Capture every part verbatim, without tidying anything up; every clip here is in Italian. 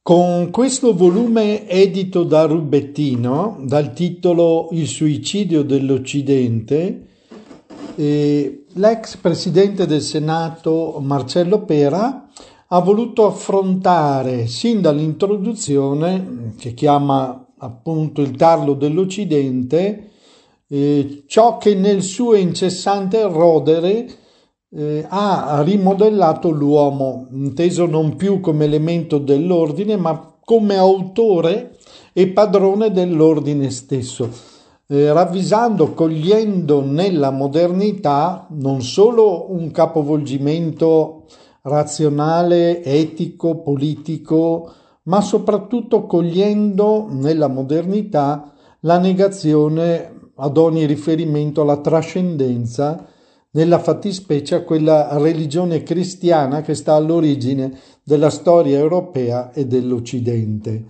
Con questo volume edito da Rubettino, dal titolo Il suicidio dell'Occidente, eh, l'ex presidente del Senato Marcello Pera ha voluto affrontare sin dall'introduzione, che chiama appunto il tarlo dell'Occidente, eh, ciò che nel suo incessante rodere Eh, ha rimodellato l'uomo, inteso non più come elemento dell'ordine, ma come autore e padrone dell'ordine stesso, eh, ravvisando, cogliendo nella modernità non solo un capovolgimento razionale, etico, politico, ma soprattutto cogliendo nella modernità la negazione ad ogni riferimento alla trascendenza, nella fattispecie a quella religione cristiana che sta all'origine della storia europea e dell'Occidente.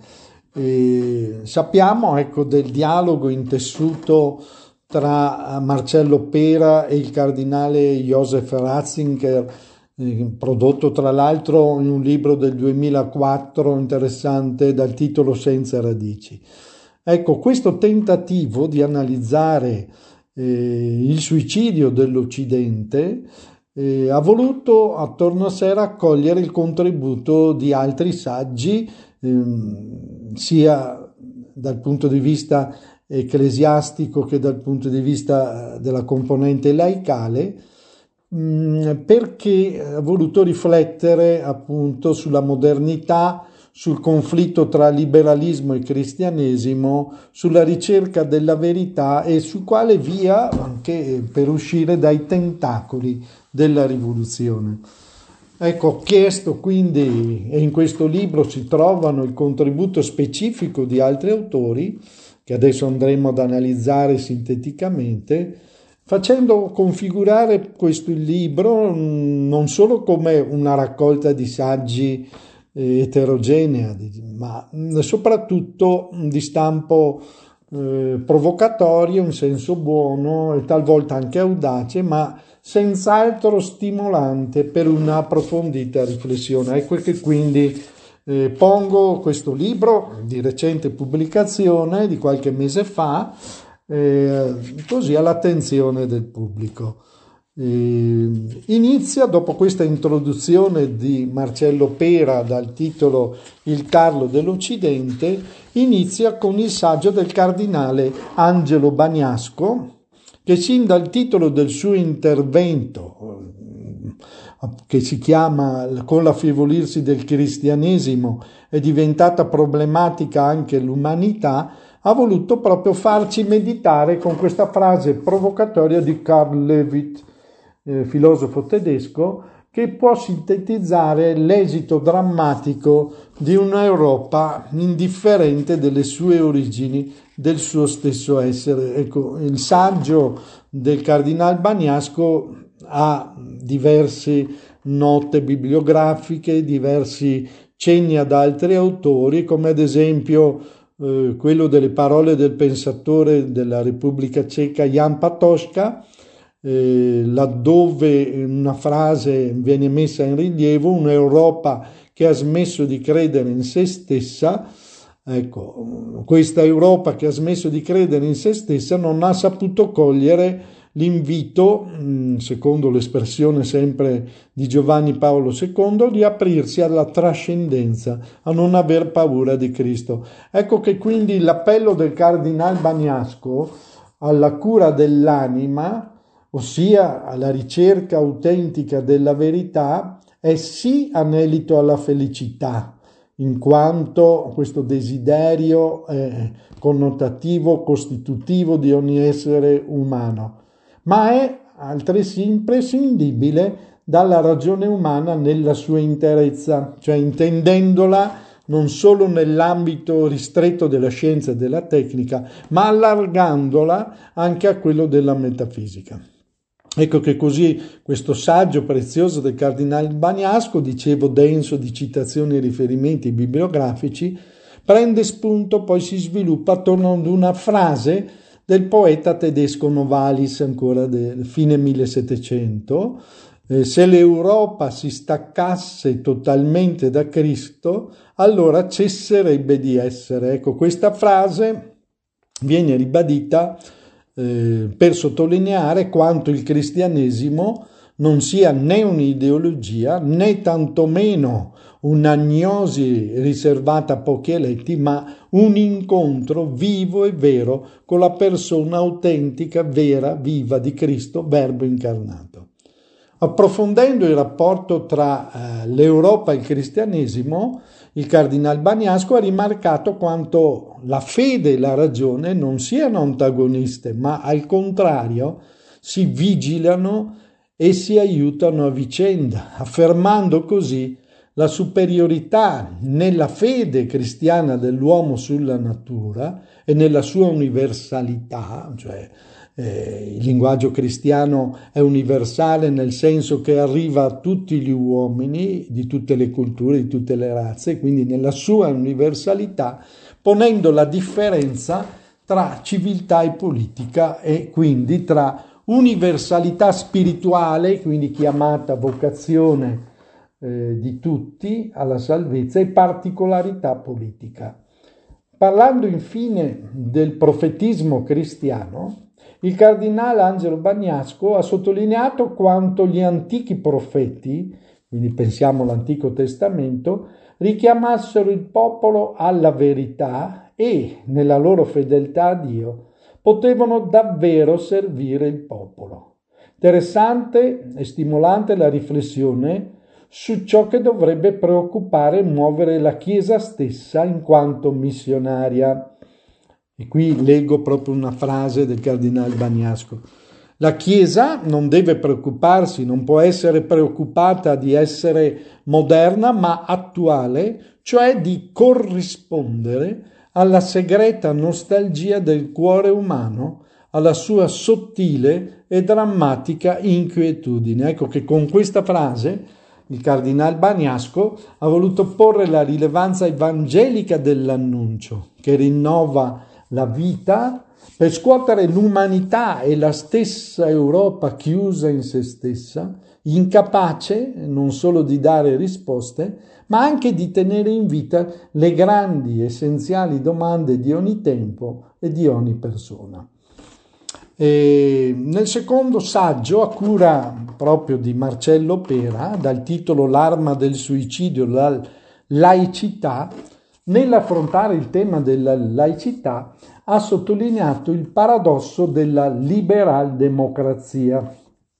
E sappiamo, ecco, del dialogo intessuto tra Marcello Pera e il cardinale Joseph Ratzinger, eh, prodotto tra l'altro in un libro del duemilaquattro interessante dal titolo Senza radici. Ecco, questo tentativo di analizzare Eh, il suicidio dell'Occidente eh, ha voluto attorno a sé raccogliere il contributo di altri saggi, ehm, sia dal punto di vista ecclesiastico che dal punto di vista della componente laicale, mh, perché ha voluto riflettere appunto sulla modernità, sul conflitto tra liberalismo e cristianesimo, sulla ricerca della verità e su quale via anche per uscire dai tentacoli della rivoluzione. Ecco, ho chiesto quindi, e in questo libro si trovano il contributo specifico di altri autori, che adesso andremo ad analizzare sinteticamente, facendo configurare questo libro non solo come una raccolta di saggi eterogenea, ma soprattutto di stampo eh, provocatorio in senso buono e talvolta anche audace, ma senz'altro stimolante per un'approfondita riflessione. Ecco che quindi eh, pongo questo libro di recente pubblicazione di qualche mese fa, eh, così all'attenzione del pubblico. Inizia, dopo questa introduzione di Marcello Pera dal titolo Il tarlo dell'Occidente, inizia con il saggio del cardinale Angelo Bagnasco, che sin dal titolo del suo intervento, che si chiama Con l'affievolirsi del cristianesimo è diventata problematica anche l'umanità, ha voluto proprio farci meditare con questa frase provocatoria di Karl Levitt, Eh, filosofo tedesco, che può sintetizzare l'esito drammatico di un'Europa indifferente delle sue origini, del suo stesso essere. Ecco, il saggio del cardinal Bagnasco ha diverse note bibliografiche, diversi cenni ad altri autori, come ad esempio eh, quello delle parole del pensatore della Repubblica Ceca Jan Patočka, Eh, laddove una frase viene messa in rilievo: un'Europa che ha smesso di credere in se stessa. Ecco, questa Europa che ha smesso di credere in se stessa non ha saputo cogliere l'invito, secondo l'espressione sempre di Giovanni Paolo secondo, di aprirsi alla trascendenza, a non aver paura di Cristo. Ecco che quindi l'appello del cardinal Bagnasco alla cura dell'anima, ossia alla ricerca autentica della verità, è sì anelito alla felicità, in quanto questo desiderio è connotativo, costitutivo di ogni essere umano, ma è altresì imprescindibile dalla ragione umana nella sua interezza, cioè intendendola non solo nell'ambito ristretto della scienza e della tecnica, ma allargandola anche a quello della metafisica. Ecco che così questo saggio prezioso del cardinale Bagnasco, dicevo denso di citazioni e riferimenti bibliografici, prende spunto, poi si sviluppa attorno ad una frase del poeta tedesco Novalis, ancora del fine millesettecento, Eh, se l'Europa si staccasse totalmente da Cristo, allora cesserebbe di essere. Ecco, questa frase viene ribadita eh, per sottolineare quanto il cristianesimo non sia né un'ideologia né tantomeno un'agnosi riservata a pochi eletti, ma un incontro vivo e vero con la persona autentica, vera, viva di Cristo, Verbo incarnato. Approfondendo il rapporto tra eh, l'Europa e il cristianesimo, il cardinal Bagnasco ha rimarcato quanto la fede e la ragione non siano antagoniste, ma al contrario si vigilano e si aiutano a vicenda, affermando così la superiorità nella fede cristiana dell'uomo sulla natura e nella sua universalità, cioè eh, il linguaggio cristiano è universale nel senso che arriva a tutti gli uomini di tutte le culture, di tutte le razze, quindi nella sua universalità, ponendo la differenza tra civiltà e politica e quindi tra universalità spirituale, quindi chiamata vocazione eh, di tutti alla salvezza, e particolarità politica. Parlando infine del profetismo cristiano, il cardinale Angelo Bagnasco ha sottolineato quanto gli antichi profeti, quindi pensiamo all'Antico Testamento, richiamassero il popolo alla verità e, nella loro fedeltà a Dio, potevano davvero servire il popolo. Interessante e stimolante la riflessione su ciò che dovrebbe preoccupare e muovere la Chiesa stessa in quanto missionaria. E qui leggo proprio una frase del cardinale Bagnasco. La Chiesa non deve preoccuparsi, non può essere preoccupata di essere moderna, ma attuale, cioè di corrispondere alla segreta nostalgia del cuore umano, alla sua sottile e drammatica inquietudine. Ecco che con questa frase il cardinale Bagnasco ha voluto porre la rilevanza evangelica dell'annuncio, che rinnova la vita per scuotere l'umanità e la stessa Europa chiusa in se stessa, incapace non solo di dare risposte, ma anche di tenere in vita le grandi essenziali domande di ogni tempo e di ogni persona. E nel secondo saggio, a cura proprio di Marcello Pera, dal titolo L'arma del suicidio, la laicità, nell'affrontare il tema della laicità ha sottolineato il paradosso della liberal democrazia,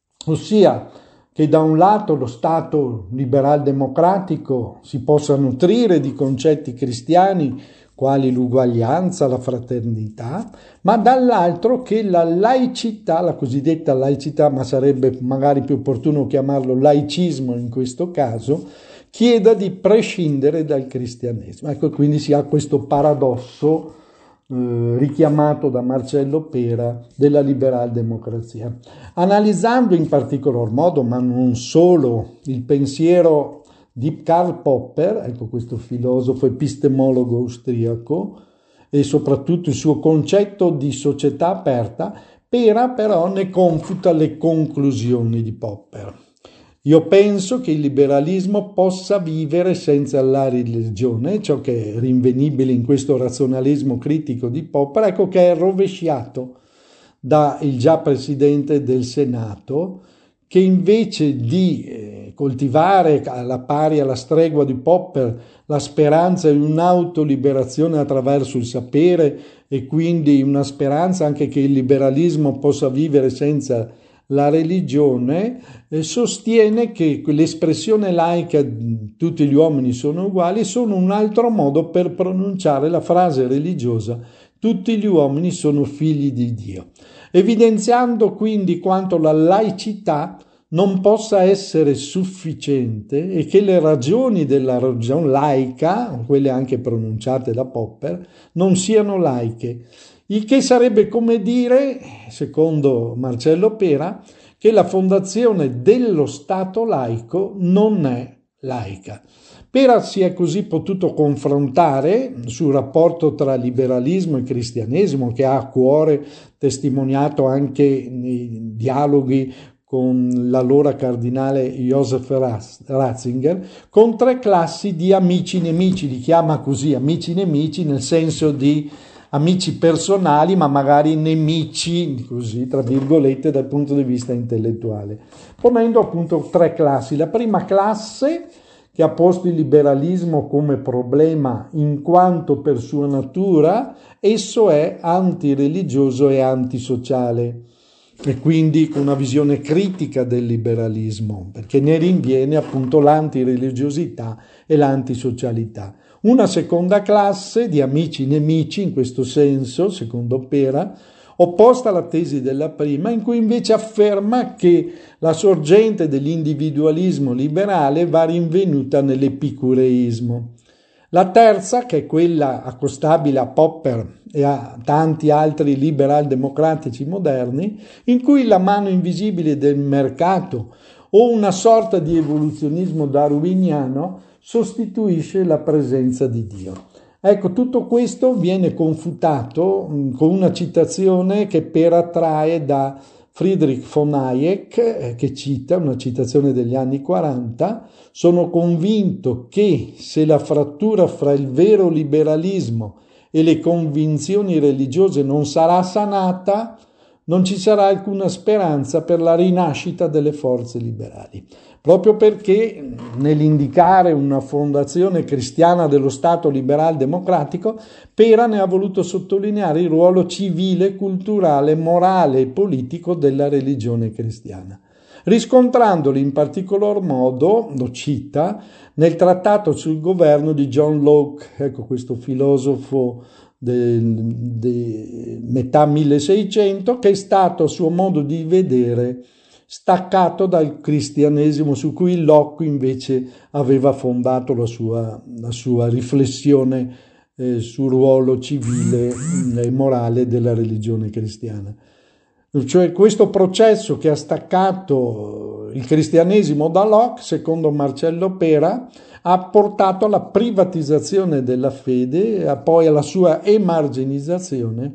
ossia che da un lato lo Stato liberal democratico si possa nutrire di concetti cristiani quali l'uguaglianza, la fraternità, ma dall'altro che la laicità, la cosiddetta laicità, ma sarebbe magari più opportuno chiamarlo laicismo in questo caso, chieda di prescindere dal cristianesimo. Ecco, quindi si ha questo paradosso eh, richiamato da Marcello Pera della liberal democrazia. Analizzando in particolar modo, ma non solo, il pensiero di Karl Popper, ecco questo filosofo epistemologo austriaco, e soprattutto il suo concetto di società aperta, Pera però ne confuta le conclusioni di Popper. Io penso che il liberalismo possa vivere senza la religione, ciò che è rinvenibile in questo razionalismo critico di Popper, ecco che è rovesciato da il già presidente del Senato, che invece di eh, coltivare alla pari, alla stregua di Popper, la speranza in un'autoliberazione attraverso il sapere e quindi una speranza anche che il liberalismo possa vivere senza la religione, eh, sostiene che l'espressione laica tutti gli uomini sono uguali sono un altro modo per pronunciare la frase religiosa tutti gli uomini sono figli di Dio, evidenziando quindi quanto la laicità non possa essere sufficiente e che le ragioni della religione laica, quelle anche pronunciate da Popper, non siano laiche. Il che sarebbe come dire, secondo Marcello Pera, che la fondazione dello Stato laico non è laica. Pera si è così potuto confrontare sul rapporto tra liberalismo e cristianesimo, che ha a cuore testimoniato anche nei dialoghi con l'allora cardinale Joseph Ratzinger, con tre classi di amici-nemici, li chiama così, amici-nemici nel senso di amici personali, ma magari nemici, così, tra virgolette, dal punto di vista intellettuale, ponendo appunto tre classi. La prima classe, che ha posto il liberalismo come problema in quanto per sua natura esso è antireligioso e antisociale, e quindi con una visione critica del liberalismo, perché ne rinviene appunto l'antireligiosità e l'antisocialità. Una seconda classe di amici-nemici, in questo senso, secondo Pera, opposta alla tesi della prima, in cui invece afferma che la sorgente dell'individualismo liberale va rinvenuta nell'epicureismo. La terza, che è quella accostabile a Popper e a tanti altri liberal democratici moderni, in cui la mano invisibile del mercato o una sorta di evoluzionismo darwiniano sostituisce la presenza di Dio. Ecco, tutto questo viene confutato con una citazione che Pera trae da Friedrich von Hayek, che cita, una citazione degli anni quaranta: sono convinto che se la frattura fra il vero liberalismo e le convinzioni religiose non sarà sanata, non ci sarà alcuna speranza per la rinascita delle forze liberali. Proprio perché nell'indicare una fondazione cristiana dello Stato liberal democratico, Pera ne ha voluto sottolineare il ruolo civile, culturale, morale e politico della religione cristiana, riscontrandoli in particolar modo, lo cita, nel trattato sul governo di John Locke, ecco questo filosofo di metà milleseicento, che è stato a suo modo di vedere staccato dal cristianesimo, su cui Locke invece aveva fondato la sua, la sua riflessione eh, sul ruolo civile e morale della religione cristiana. Cioè questo processo che ha staccato il cristianesimo da Locke, secondo Marcello Pera, ha portato alla privatizzazione della fede, a poi alla sua emarginizzazione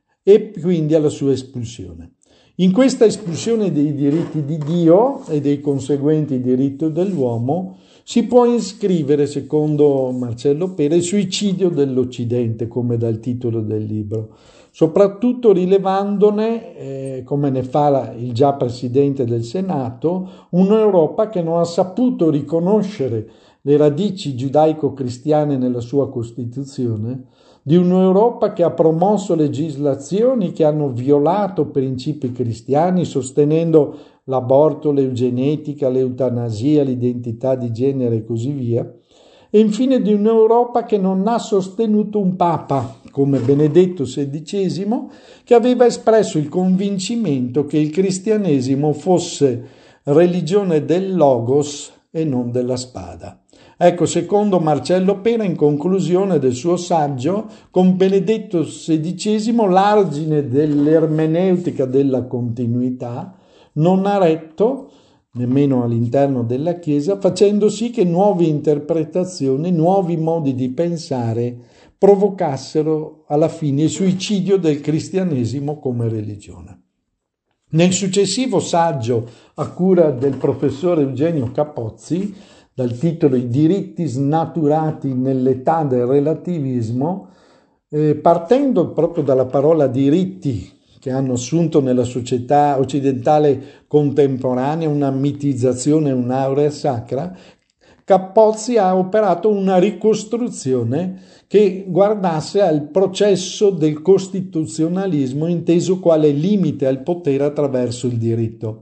e quindi alla sua espulsione. In questa espulsione dei diritti di Dio e dei conseguenti diritti dell'uomo si può iscrivere, secondo Marcello Pera, il suicidio dell'Occidente, come dal titolo del libro, soprattutto rilevandone, eh, come ne fa il già Presidente del Senato, un'Europa che non ha saputo riconoscere le radici giudaico-cristiane nella sua Costituzione, di un'Europa che ha promosso legislazioni che hanno violato principi cristiani, sostenendo l'aborto, l'eugenetica, l'eutanasia, l'identità di genere e così via, e infine di un'Europa che non ha sostenuto un Papa, come Benedetto sedicesimo, che aveva espresso il convincimento che il cristianesimo fosse religione del logos e non della spada. Ecco, secondo Marcello Pera, in conclusione del suo saggio, con Benedetto sedicesimo l'argine dell'ermeneutica della continuità non ha retto, nemmeno all'interno della Chiesa, facendo sì che nuove interpretazioni, nuovi modi di pensare provocassero alla fine il suicidio del cristianesimo come religione. Nel successivo saggio a cura del professore Eugenio Capozzi, dal titolo I diritti snaturati nell'età del relativismo, eh, partendo proprio dalla parola diritti, che hanno assunto nella società occidentale contemporanea una mitizzazione, un'aurea sacra, Capozzi ha operato una ricostruzione che guardasse al processo del costituzionalismo inteso quale limite al potere attraverso il diritto.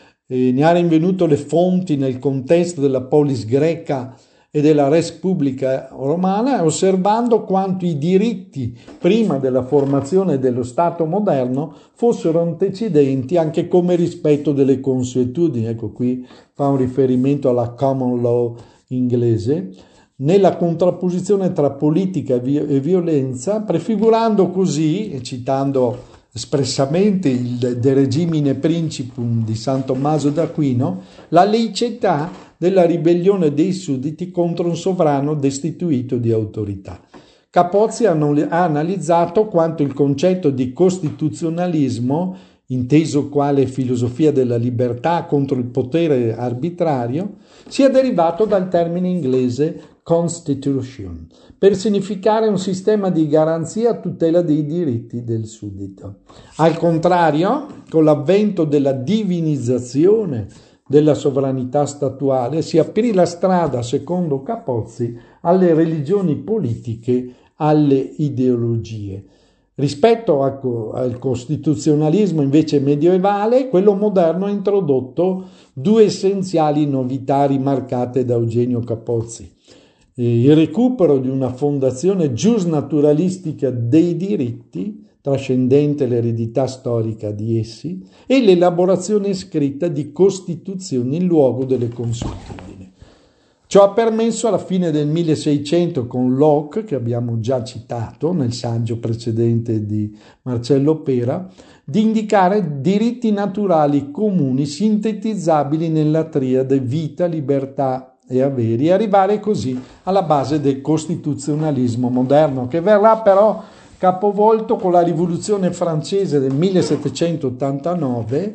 E ne ha rinvenuto le fonti nel contesto della polis greca e della res publica romana, osservando quanto i diritti prima della formazione dello Stato moderno fossero antecedenti anche come rispetto delle consuetudini. Ecco, qui fa un riferimento alla common law inglese, nella contrapposizione tra politica e violenza, prefigurando così, e citando espressamente il De Regimine Principum di San Tommaso d'Aquino, la laicità della ribellione dei sudditi contro un sovrano destituito di autorità. Capozzi ha analizzato quanto il concetto di costituzionalismo inteso quale filosofia della libertà contro il potere arbitrario, sia derivato dal termine inglese constitution, per significare un sistema di garanzia a tutela dei diritti del suddito. Al contrario, con l'avvento della divinizzazione della sovranità statuale si aprì la strada, secondo Capozzi, alle religioni politiche, alle ideologie. Rispetto al costituzionalismo invece medievale, quello moderno ha introdotto due essenziali novità rimarcate da Eugenio Capozzi: il recupero di una fondazione giusnaturalistica dei diritti, trascendente l'eredità storica di essi, e l'elaborazione scritta di costituzioni in luogo delle consuetudini. Ciò ha permesso alla fine del milleseicento, con Locke, che abbiamo già citato nel saggio precedente di Marcello Pera, di indicare diritti naturali comuni sintetizzabili nella triade vita, libertà e averi, e arrivare così alla base del costituzionalismo moderno, che verrà però capovolto con la rivoluzione francese del millesettecentottantanove,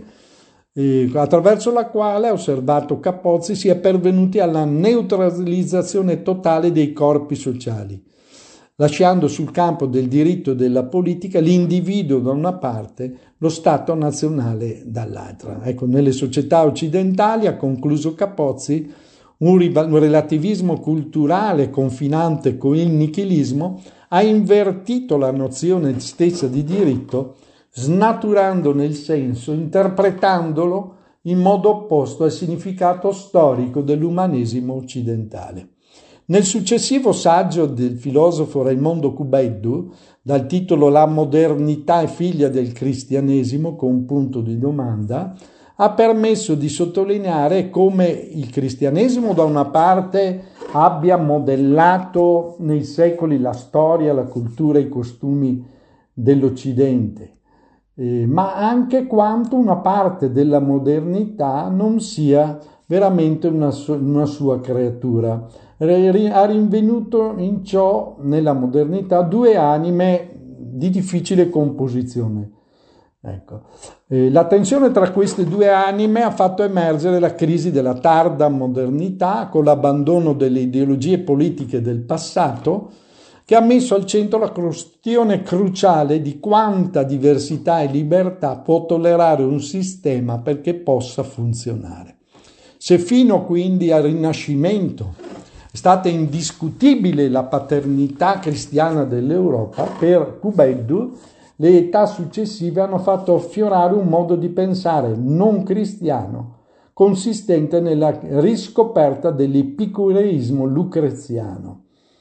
eh, attraverso la quale, ha osservato Capozzi, si è pervenuti alla neutralizzazione totale dei corpi sociali, lasciando sul campo del diritto e della politica l'individuo da una parte, lo Stato nazionale dall'altra. Ecco, nelle società occidentali, ha concluso Capozzi, un relativismo culturale confinante con il nichilismo ha invertito la nozione stessa di diritto, snaturandone il senso, interpretandolo in modo opposto al significato storico dell'umanesimo occidentale. Nel successivo saggio del filosofo Raimondo Cubeddu, dal titolo La modernità è figlia del cristianesimo, con un punto di domanda, ha permesso di sottolineare come il cristianesimo da una parte abbia modellato nei secoli la storia, la cultura e i costumi dell'Occidente, eh, ma anche quanto una parte della modernità non sia veramente una, su- una sua creatura. Ha rinvenuto in ciò, nella modernità, due anime di difficile composizione. Ecco. Eh, la tensione tra queste due anime ha fatto emergere la crisi della tarda modernità, con l'abbandono delle ideologie politiche del passato, che ha messo al centro la questione cruciale di quanta diversità e libertà può tollerare un sistema perché possa funzionare. Se fino quindi al Rinascimento è stata indiscutibile la paternità cristiana dell'Europa, per Cubeddu le età successive hanno fatto affiorare un modo di pensare non cristiano, consistente nella riscoperta dell'epicureismo lucreziano,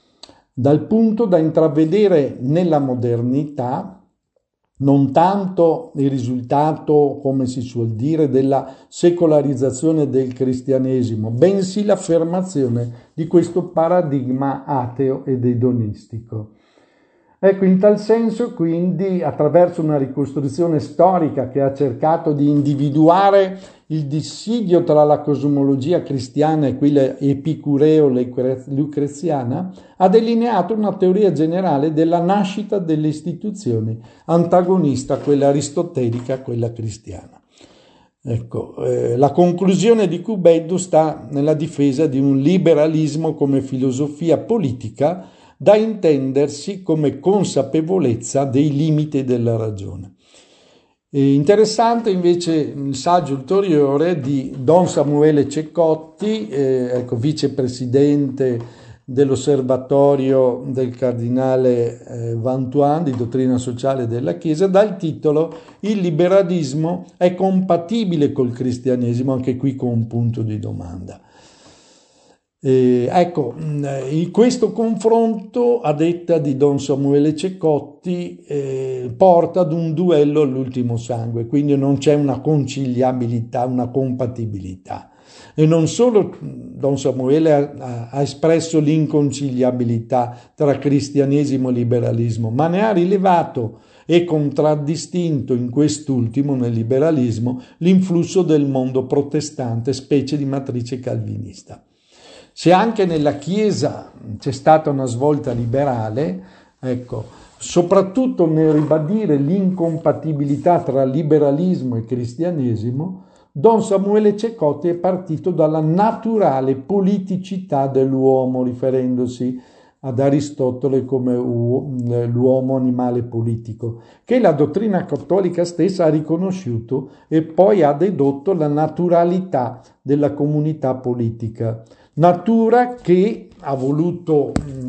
dal punto da intravedere nella modernità non tanto il risultato, come si suol dire, della secolarizzazione del cristianesimo, bensì l'affermazione di questo paradigma ateo ed edonistico. Ecco, in tal senso, quindi, attraverso una ricostruzione storica che ha cercato di individuare il dissidio tra la cosmologia cristiana e quella epicureo-lucreziana, ha delineato una teoria generale della nascita delle istituzioni, antagonista a quella aristotelica, a quella cristiana. Ecco, eh, la conclusione di Cubeddu sta nella difesa di un liberalismo come filosofia politica, da intendersi come consapevolezza dei limiti della ragione. E interessante invece il saggio ulteriore di Don Samuele Ceccotti, eh, ecco, vicepresidente dell'osservatorio del cardinale eh, Vantuan di dottrina sociale della Chiesa, dal titolo Il liberalismo è compatibile col cristianesimo, anche qui con un punto di domanda. Eh, ecco, in questo confronto, a detta di Don Samuele Ceccotti, eh, porta ad un duello all'ultimo sangue, quindi non c'è una conciliabilità, una compatibilità. E non solo Don Samuele ha, ha espresso l'inconciliabilità tra cristianesimo e liberalismo, ma ne ha rilevato e contraddistinto in quest'ultimo, nel liberalismo, l'influsso del mondo protestante, specie di matrice calvinista. Se anche nella Chiesa c'è stata una svolta liberale, ecco, soprattutto nel ribadire l'incompatibilità tra liberalismo e cristianesimo, Don Samuele Ceccotti è partito dalla naturale politicità dell'uomo, riferendosi ad Aristotele come l'uomo animale politico, che la dottrina cattolica stessa ha riconosciuto e poi ha dedotto la naturalità della comunità politica. Natura che ha voluto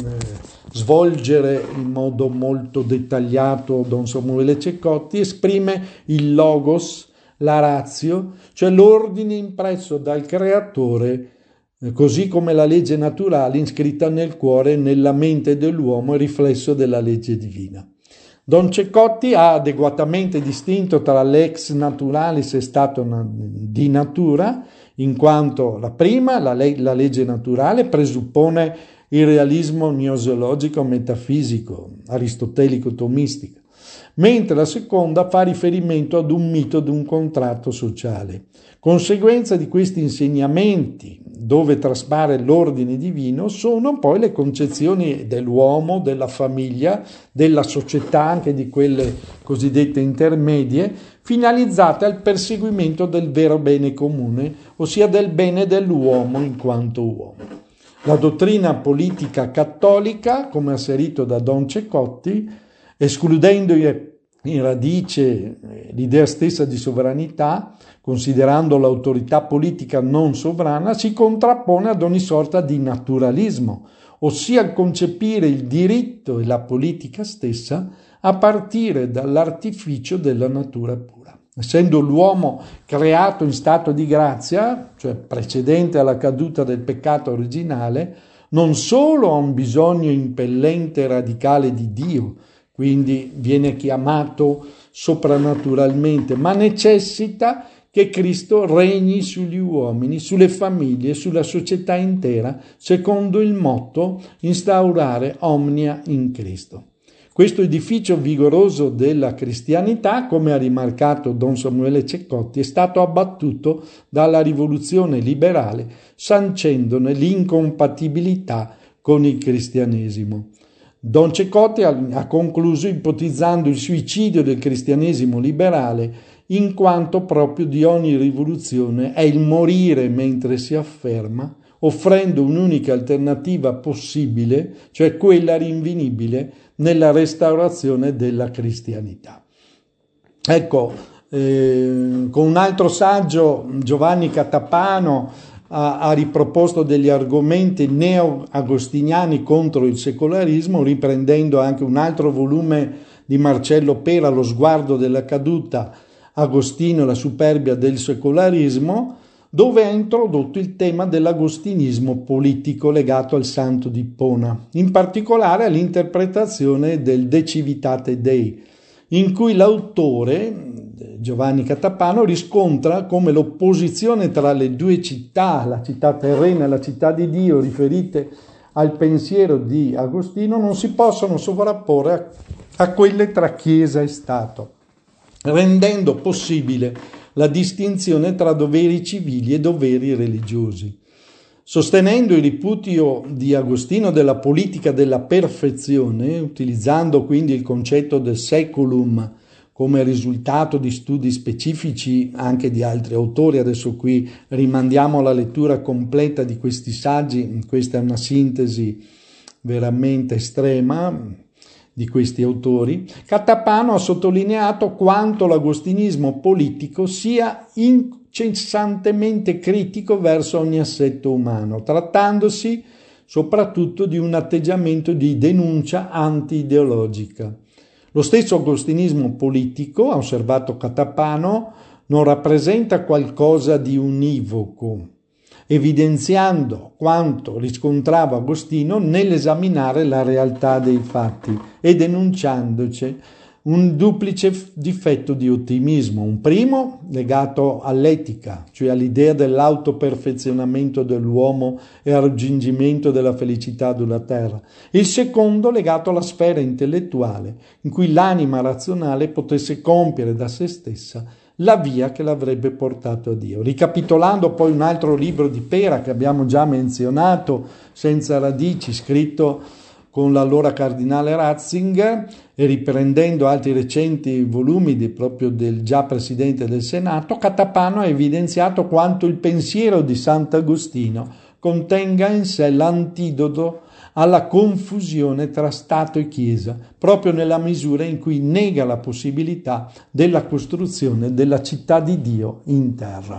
mh, svolgere in modo molto dettagliato Don Samuele Ceccotti, esprime il logos, la ratio, cioè l'ordine impresso dal creatore, così come la legge naturale iscritta nel cuore e nella mente dell'uomo è riflesso della legge divina. Don Ceccotti ha adeguatamente distinto tra l'ex naturalis e stato di natura, in quanto la prima, la, le- la legge naturale, presuppone il realismo gnoseologico metafisico, aristotelico-tomistico, mentre la seconda fa riferimento ad un mito di un contratto sociale. Conseguenza di questi insegnamenti, dove traspare l'ordine divino, sono poi le concezioni dell'uomo, della famiglia, della società, anche di quelle cosiddette intermedie, finalizzate al perseguimento del vero bene comune, ossia del bene dell'uomo in quanto uomo. La dottrina politica cattolica, come asserito da Don Ceccotti, escludendo in radice l'idea stessa di sovranità, considerando l'autorità politica non sovrana, si contrappone ad ogni sorta di naturalismo, ossia concepire il diritto e la politica stessa a partire dall'artificio della natura pura. Essendo l'uomo creato in stato di grazia, cioè precedente alla caduta del peccato originale, non solo ha un bisogno impellente e radicale di Dio, quindi viene chiamato soprannaturalmente, ma necessita che Cristo regni sugli uomini, sulle famiglie, sulla società intera, secondo il motto instaurare omnia in Cristo. Questo edificio vigoroso della cristianità, come ha rimarcato Don Samuele Ceccotti, è stato abbattuto dalla rivoluzione liberale, sancendone l'incompatibilità con il cristianesimo. Don Ceccotti ha concluso ipotizzando il suicidio del cristianesimo liberale, in quanto proprio di ogni rivoluzione è il morire mentre si afferma, offrendo un'unica alternativa possibile, cioè quella rinvenibile nella restaurazione della cristianità. Ecco, eh, con un altro saggio Giovanni Catapano ha, ha riproposto degli argomenti neo-agostiniani contro il secolarismo, riprendendo anche un altro volume di Marcello Pera, Lo sguardo della caduta, Agostino e la superbia del secolarismo, dove ha introdotto il tema dell'agostinismo politico legato al santo di Ippona, in particolare all'interpretazione del De Civitate Dei, in cui l'autore, Giovanni Catapano, riscontra come l'opposizione tra le due città, la città terrena e la città di Dio, riferite al pensiero di Agostino, non si possono sovrapporre a, a quelle tra Chiesa e Stato, rendendo possibile la distinzione tra doveri civili e doveri religiosi. Sostenendo il ripudio di Agostino della politica della perfezione, utilizzando quindi il concetto del seculum come risultato di studi specifici anche di altri autori, adesso qui rimandiamo alla lettura completa di questi saggi, questa è una sintesi veramente estrema di questi autori, Catapano ha sottolineato quanto l'agostinismo politico sia incessantemente critico verso ogni assetto umano, trattandosi soprattutto di un atteggiamento di denuncia anti-ideologica. Lo stesso agostinismo politico, ha osservato Catapano, non rappresenta qualcosa di univoco, evidenziando quanto riscontrava Agostino nell'esaminare la realtà dei fatti e denunciandoci un duplice difetto di ottimismo. Un primo legato all'etica, cioè all'idea dell'autoperfezionamento dell'uomo e al raggiungimento della felicità sulla terra. Il secondo legato alla sfera intellettuale, in cui l'anima razionale potesse compiere da se stessa la via che l'avrebbe portato a Dio. Ricapitolando poi un altro libro di Pera che abbiamo già menzionato, Senza radici, scritto con l'allora cardinale Ratzinger e riprendendo altri recenti volumi di, proprio del già Presidente del Senato, Catapano ha evidenziato quanto il pensiero di Sant'Agostino contenga in sé l'antidoto alla confusione tra Stato e Chiesa, proprio nella misura in cui nega la possibilità della costruzione della città di Dio in terra.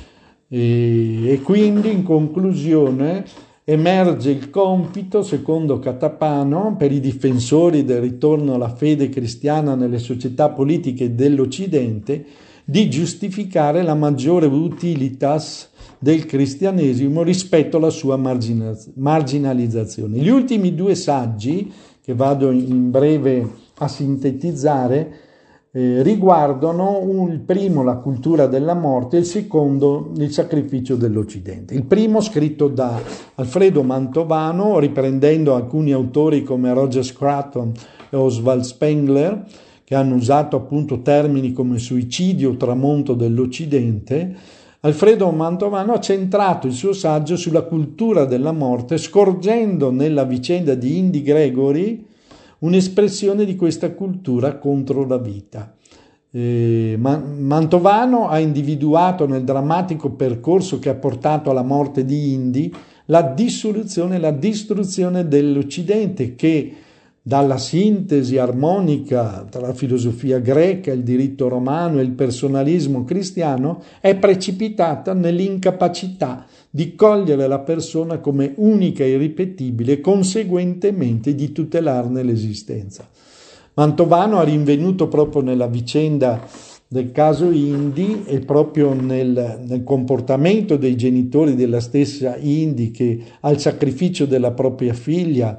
E, e quindi, in conclusione, emerge il compito, secondo Catapano, per i difensori del ritorno alla fede cristiana nelle società politiche dell'Occidente, di giustificare la maggiore utilitas del cristianesimo rispetto alla sua marginalizzazione. Gli ultimi due saggi, che vado in breve a sintetizzare, eh, riguardano un, il primo la cultura della morte, il secondo il sacrificio dell'Occidente. Il primo scritto da Alfredo Mantovano, riprendendo alcuni autori come Roger Scruton e Oswald Spengler, che hanno usato appunto termini come suicidio o tramonto dell'Occidente. Alfredo Mantovano ha centrato il suo saggio sulla cultura della morte, scorgendo nella vicenda di Indy Gregory un'espressione di questa cultura contro la vita. Eh, Mantovano ha individuato nel drammatico percorso che ha portato alla morte di Indy la dissoluzione e la distruzione dell'Occidente, che dalla sintesi armonica tra la filosofia greca, il diritto romano e il personalismo cristiano è precipitata nell'incapacità di cogliere la persona come unica e irripetibile e conseguentemente di tutelarne l'esistenza. Mantovano ha rinvenuto proprio nella vicenda del caso Indy e proprio nel, nel comportamento dei genitori della stessa Indy, che al sacrificio della propria figlia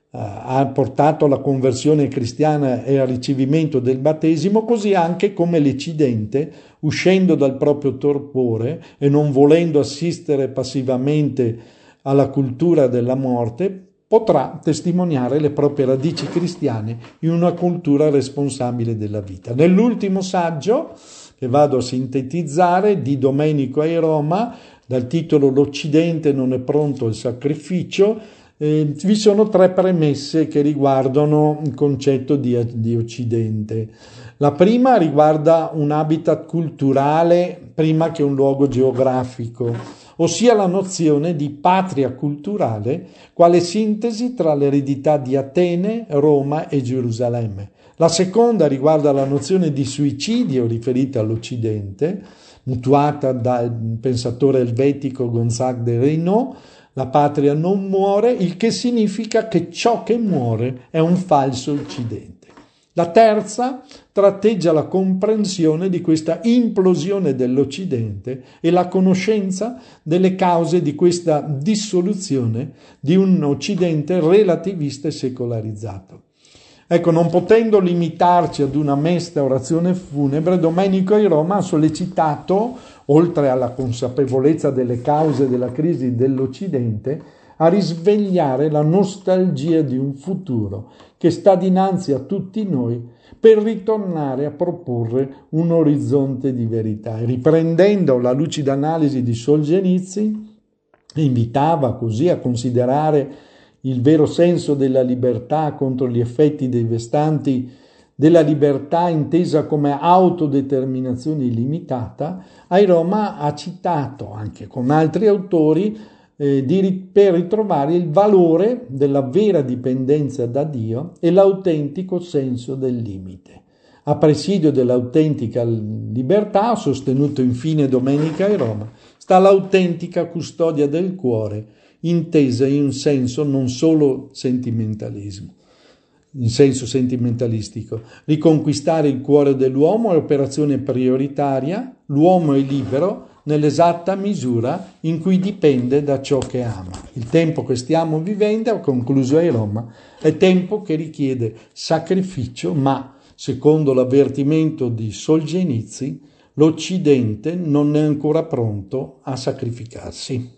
ha portato alla conversione cristiana e al ricevimento del battesimo, così anche come l'Occidente, uscendo dal proprio torpore e non volendo assistere passivamente alla cultura della morte, potrà testimoniare le proprie radici cristiane in una cultura responsabile della vita. Nell'ultimo saggio, che vado a sintetizzare, di Domenico Airoma, dal titolo L'Occidente non è pronto al sacrificio, Eh, vi sono tre premesse che riguardano il concetto di, di Occidente. La prima riguarda un habitat culturale prima che un luogo geografico, ossia la nozione di patria culturale quale sintesi tra l'eredità di Atene, Roma e Gerusalemme. La seconda riguarda la nozione di suicidio riferita all'Occidente, mutuata dal pensatore elvetico Gonzague de Reynaud. La patria non muore, il che significa che ciò che muore è un falso Occidente. La terza tratteggia la comprensione di questa implosione dell'Occidente e la conoscenza delle cause di questa dissoluzione di un Occidente relativista e secolarizzato. Ecco, non potendo limitarci ad una mesta orazione funebre, Domenico Airoma ha sollecitato, oltre alla consapevolezza delle cause della crisi dell'Occidente, a risvegliare la nostalgia di un futuro che sta dinanzi a tutti noi per ritornare a proporre un orizzonte di verità. E riprendendo la lucida analisi di Solzhenitsyn, invitava così a considerare il vero senso della libertà contro gli effetti devastanti della libertà intesa come autodeterminazione illimitata. Airoma ha citato anche con altri autori eh, di, per ritrovare il valore della vera dipendenza da Dio e l'autentico senso del limite. A presidio dell'autentica libertà, ha sostenuto infine Domenico Airoma, sta l'autentica custodia del cuore, intesa in un senso non solo sentimentalismo, in senso sentimentalistico. Riconquistare il cuore dell'uomo è operazione prioritaria, l'uomo è libero nell'esatta misura in cui dipende da ciò che ama. Il tempo che stiamo vivendo, ha concluso Airoma, è tempo che richiede sacrificio, ma, secondo l'avvertimento di Solzhenitsyn, l'Occidente non è ancora pronto a sacrificarsi.